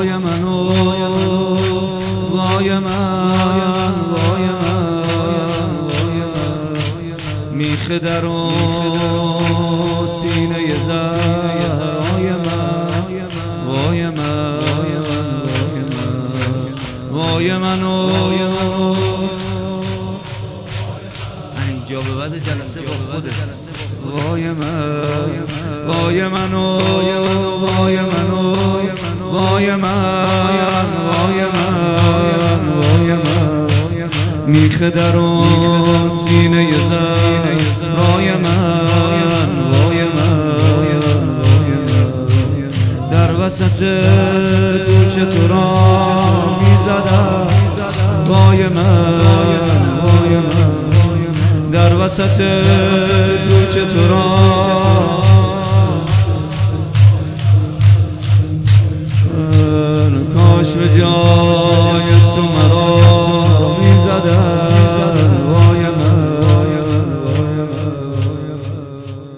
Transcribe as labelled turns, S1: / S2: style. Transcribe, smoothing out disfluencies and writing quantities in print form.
S1: وای من وای من وای من میخه در و سینه زهرای من وای من وای من اینجا به بعد جلسه با خوده وای من وای من وای من وای من وای من وای من میخه در و سینه زهرای من وای من در وسط کوچه تو را میزدم وای من وای من در وسط کوچه تو را